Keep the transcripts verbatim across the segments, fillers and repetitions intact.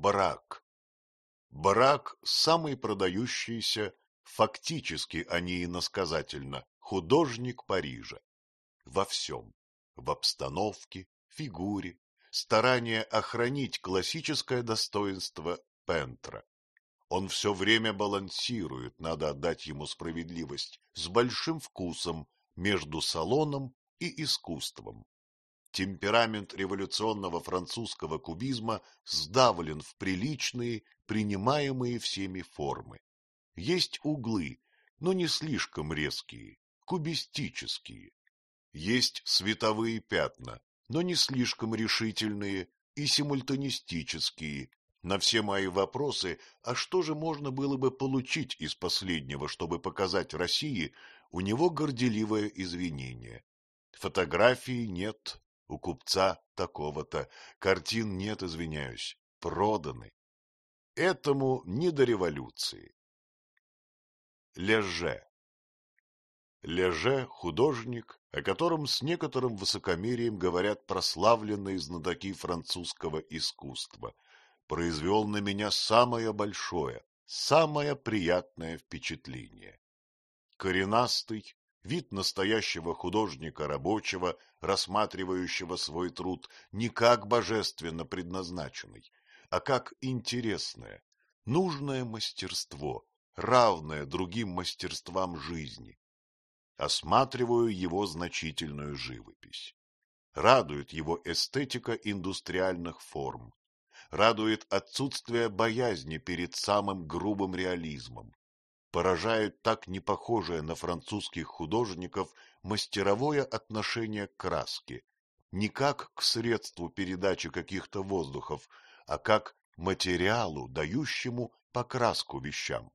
Брак. Брак – самый продающийся, фактически, а не иносказательно, художник Парижа. Во всем. В обстановке, фигуре, старание охранить классическое достоинство Пентра. Он все время балансирует, надо отдать ему справедливость, с большим вкусом между салоном и искусством. Темперамент революционного французского кубизма сдавлен в приличные, принимаемые всеми формы. Есть углы, но не слишком резкие, кубистические. Есть световые пятна, но не слишком решительные и симультанистические. На все мои вопросы, а что же можно было бы получить из последнего, чтобы показать России, у него горделивое извинение. Фотографии нет, у купца такого-то, картин нет, извиняюсь, проданы. Этому не до революции. Леже. Леже – художник, о котором с некоторым высокомерием говорят прославленные знатоки французского искусства, произвел на меня самое большое, самое приятное впечатление. Коренастый, вид настоящего художника рабочего, рассматривающего свой труд не как божественно предназначенный, а как интересное, нужное мастерство, равное другим мастерствам жизни. Осматриваю его значительную живопись. Радует его эстетика индустриальных форм, радует отсутствие боязни перед самым грубым реализмом. Поражает так непохожее на французских художников мастеровое отношение к краске, не как к средству передачи каких-то воздухов, а как материалу, дающему покраску вещам.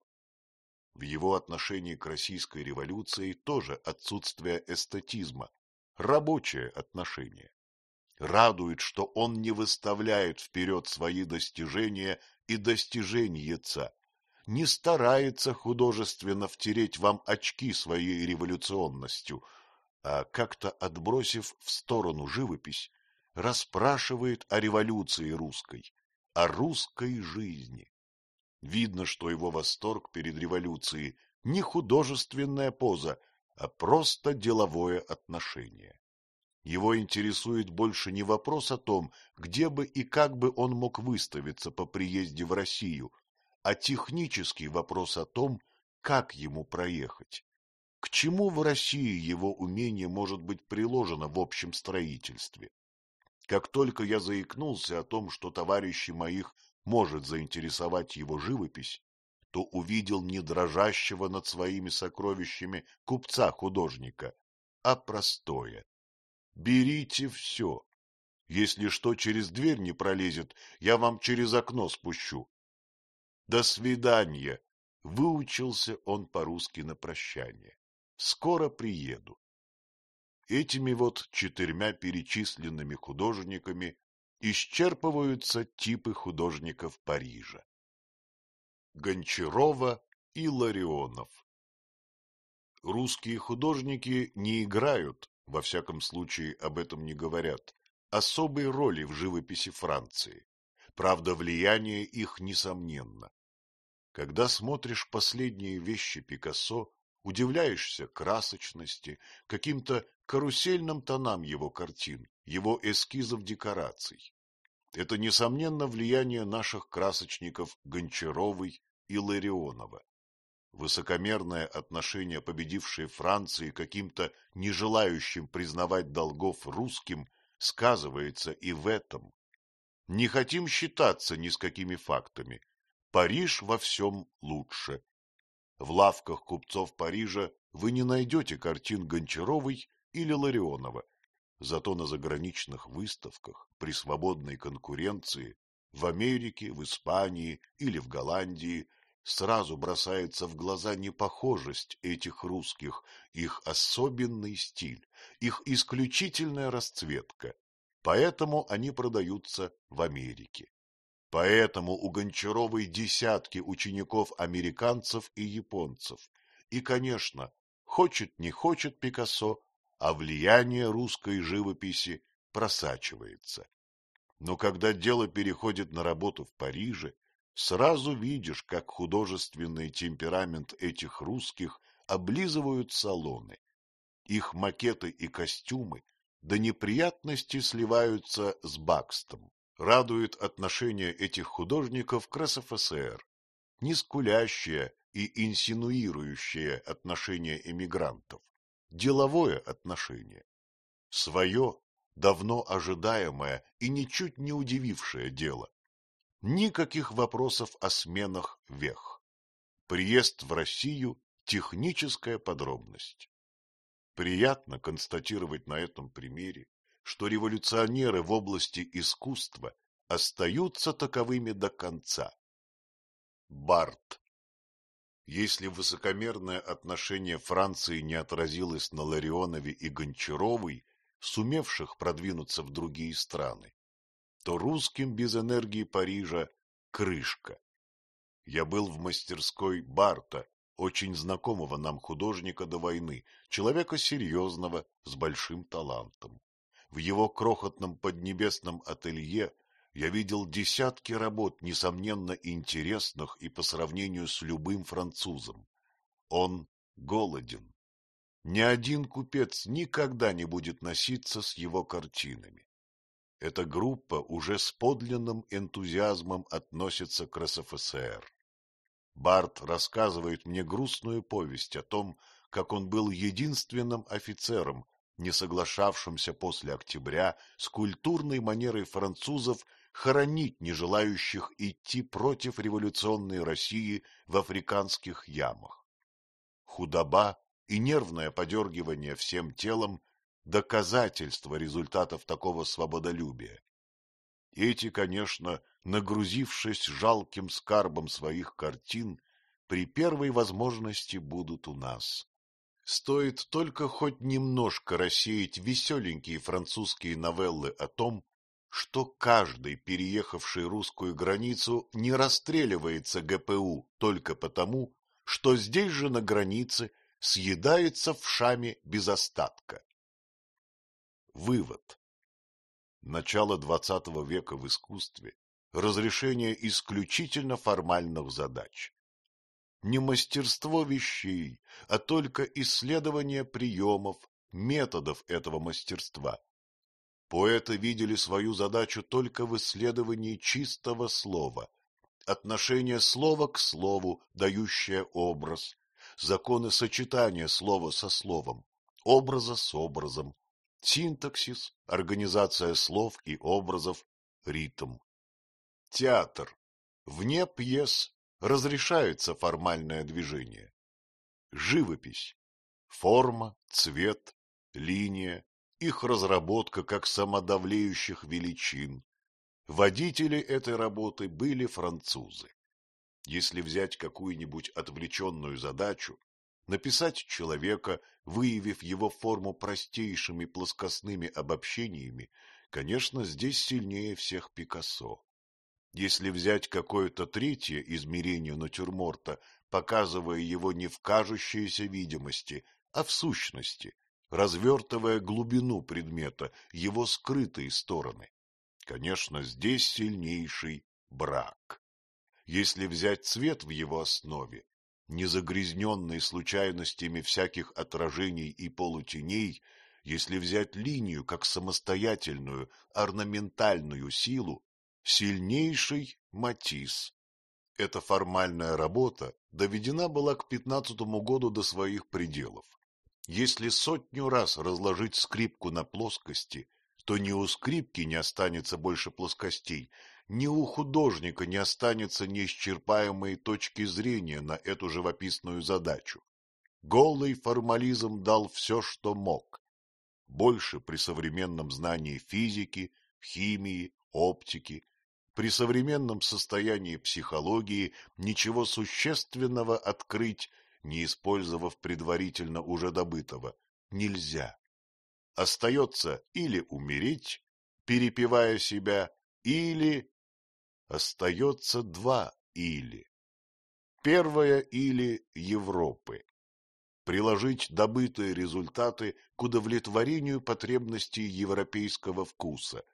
В его отношении к российской революции тоже отсутствие эстетизма, рабочее отношение. Радует, что он не выставляет вперед свои достижения и достиженьеца, не старается художественно втереть вам очки своей революционностью, а как-то отбросив в сторону живопись, расспрашивает о революции русской, о русской жизни. Видно, что его восторг перед революцией не художественная поза, а просто деловое отношение. Его интересует больше не вопрос о том, где бы и как бы он мог выставиться по приезде в Россию, а технический вопрос о том, как ему проехать. К чему в России его умение может быть приложено в общем строительстве? Как только я заикнулся о том, что товарищей моих может заинтересовать его живопись, то увидел не дрожащего над своими сокровищами купца-художника, а простое. Берите все. Если что через дверь не пролезет, я вам через окно спущу. До свидания. Выучился он по-русски на прощание. Скоро приеду. Этими вот четырьмя перечисленными художниками исчерпываются типы художников Парижа. Гончарова и Ларионов. Русские художники не играют, во всяком случае об этом не говорят, особой роли в живописи Франции. Правда, влияние их несомненно. Когда смотришь последние вещи Пикассо, удивляешься красочности, каким-то карусельным тонам его картин, его эскизов декораций. Это, несомненно, влияние наших красочников Гончаровой и Ларионова. Высокомерное отношение победившей Франции к каким-то не желающим признавать долгов русским сказывается и в этом. Не хотим считаться ни с какими фактами. Париж во всем лучше. В лавках купцов Парижа вы не найдете картин Гончаровой или Ларионова. Зато на заграничных выставках, при свободной конкуренции, в Америке, в Испании или в Голландии, сразу бросается в глаза непохожесть этих русских, их особенный стиль, их исключительная расцветка. Поэтому они продаются в Америке. Поэтому у Гончаровой десятки учеников-американцев и японцев. И, конечно, хочет не хочет Пикассо, а влияние русской живописи просачивается. Но когда дело переходит на работу в Париже, сразу видишь, как художественный темперамент этих русских облизывают салоны. Их макеты и костюмы до неприятности сливаются с Бакстом. Радует отношение этих художников к РСФСР, не скулящее и инсинуирующее отношение эмигрантов, деловое отношение, свое, давно ожидаемое и ничуть не удивившее дело. Никаких вопросов о сменах вех. Приезд в Россию – техническая подробность. Приятно констатировать на этом примере, что революционеры в области искусства остаются таковыми до конца. Барт. Если высокомерное отношение Франции не отразилось на Ларионове и Гончаровой, сумевших продвинуться в другие страны, то русским без энергии Парижа крышка. Я был в мастерской Барта, очень знакомого нам художника до войны, человека серьезного, с большим талантом. В его крохотном поднебесном ателье я видел десятки работ, несомненно интересных и по сравнению с любым французом. Он голоден. Ни один купец никогда не будет носиться с его картинами. Эта группа уже с подлинным энтузиазмом относится к РСФСР. Барт рассказывает мне грустную повесть о том, как он был единственным офицером, не соглашавшимся после октября с культурной манерой французов хоронить не желающих идти против революционной России в африканских ямах. Худоба и нервное подергивание всем телом – доказательство результатов такого свободолюбия. Эти, конечно, нагрузившись жалким скарбом своих картин, при первой возможности будут у нас. Стоит только хоть немножко рассеять веселенькие французские новеллы о том, что каждый, переехавший русскую границу, не расстреливается ГПУ только потому, что здесь же на границе съедается вшами без остатка. Вывод. Начало двадцатого века в искусстве – разрешение исключительно формальных задач. Не мастерство вещей, а только исследование приемов, методов этого мастерства. Поэты видели свою задачу только в исследовании чистого слова, отношение слова к слову, дающее образ, законы сочетания слова со словом, образа с образом, синтаксис, организация слов и образов, ритм. Театр. Вне пьес разрешается формальное движение. Живопись. Форма, цвет, линия, их разработка как самодовлеющих величин. Водители этой работы были французы. Если взять какую-нибудь отвлеченную задачу, написать человека, выявив его форму простейшими плоскостными обобщениями, конечно, здесь сильнее всех Пикассо. Если взять какое-то третье измерение натюрморта, показывая его не в кажущейся видимости, а в сущности, развертывая глубину предмета, его скрытые стороны, конечно, здесь сильнейший брак. Если взять цвет в его основе, не загрязненный случайностями всяких отражений и полутеней, если взять линию как самостоятельную орнаментальную силу, сильнейший Матисс. Эта формальная работа доведена была к пятнадцатому году до своих пределов. Если сотню раз разложить скрипку на плоскости, то ни у скрипки не останется больше плоскостей, ни у художника не останется неисчерпаемой точки зрения на эту живописную задачу. Голый формализм дал все, что мог. Больше при современном знании физики, химии, оптики, при современном состоянии психологии ничего существенного открыть, не использовав предварительно уже добытого, нельзя. Остается или умереть, перепевая себя, или... Остается два или. Первое или Европы. Приложить добытые результаты к удовлетворению потребностей европейского вкуса.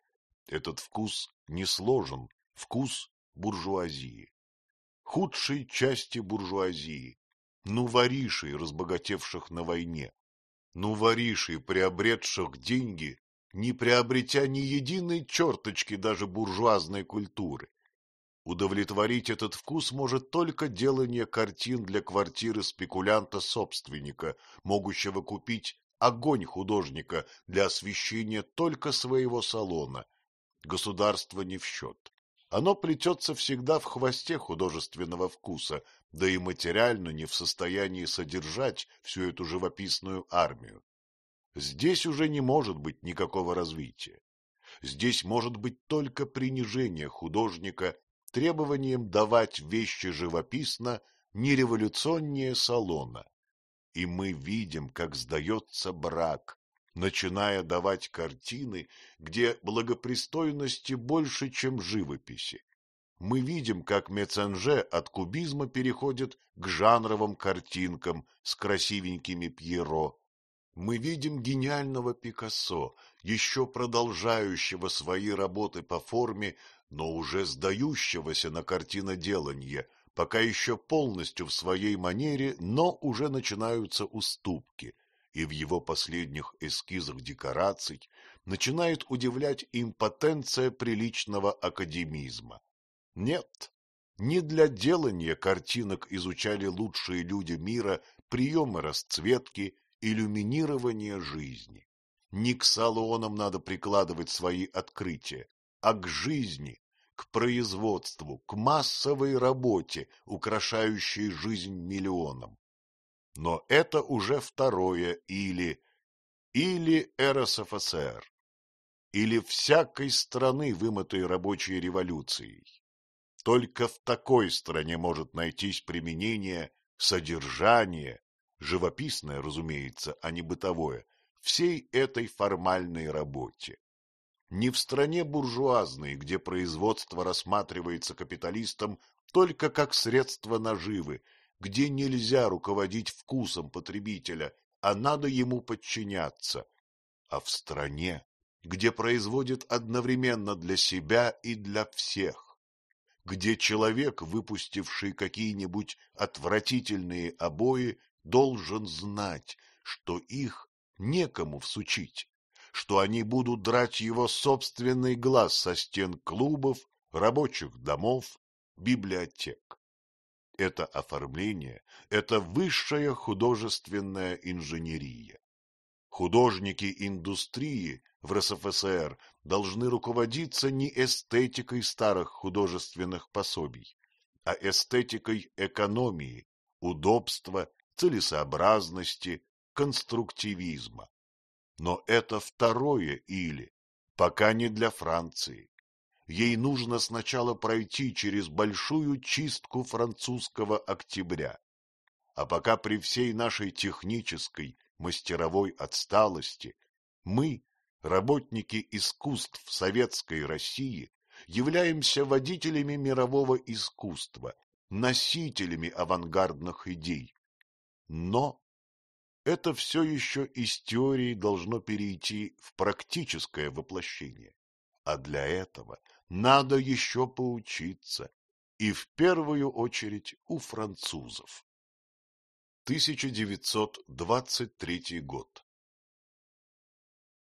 Этот вкус не сложен, вкус буржуазии. Худшей части буржуазии, ну воришей, разбогатевших на войне, ну воришей, приобретших деньги, не приобретя ни единой черточки даже буржуазной культуры. Удовлетворить этот вкус может только делание картин для квартиры спекулянта-собственника, могущего купить огонь художника для освещения только своего салона. Государство не в счет. Оно плетется всегда в хвосте художественного вкуса, да и материально не в состоянии содержать всю эту живописную армию. Здесь уже не может быть никакого развития. Здесь может быть только принижение художника требованием давать вещи живописно не революционнее салона. И мы видим, как сдается брак, начиная давать картины, где благопристойности больше, чем живописи. Мы видим, как Меценже от кубизма переходит к жанровым картинкам с красивенькими Пьеро. Мы видим гениального Пикассо, еще продолжающего свои работы по форме, но уже сдающегося на картиноделанье, пока еще полностью в своей манере, но уже начинаются уступки, и в его последних эскизах декораций начинает удивлять импотенция приличного академизма. Нет, не для делания картинок изучали лучшие люди мира приемы расцветки, иллюминирование жизни. Не к салонам надо прикладывать свои открытия, а к жизни, к производству, к массовой работе, украшающей жизнь миллионам. Но это уже второе или, или РСФСР, или всякой страны, вымытой рабочей революцией. Только в такой стране может найтись применение, содержание, живописное, разумеется, а не бытовое, всей этой формальной работе. Не в стране буржуазной, где производство рассматривается капиталистом только как средство наживы, где нельзя руководить вкусом потребителя, а надо ему подчиняться, а в стране, где производят одновременно для себя и для всех, где человек, выпустивший какие-нибудь отвратительные обои, должен знать, что их некому всучить, что они будут драть его собственный глаз со стен клубов, рабочих домов, библиотек. Это оформление, это высшая художественная инженерия. Художники индустрии в РСФСР должны руководиться не эстетикой старых художественных пособий, а эстетикой экономии, удобства, целесообразности, конструктивизма. Но это второе или, пока не для Франции. Ей нужно сначала пройти через большую чистку французского октября. А пока при всей нашей технической, мастеровой отсталости мы, работники искусств советской России, являемся водителями мирового искусства, носителями авангардных идей. Но это все еще из теории должно перейти в практическое воплощение. А для этого надо еще поучиться, и в первую очередь у французов. тысяча девятьсот двадцать третий год.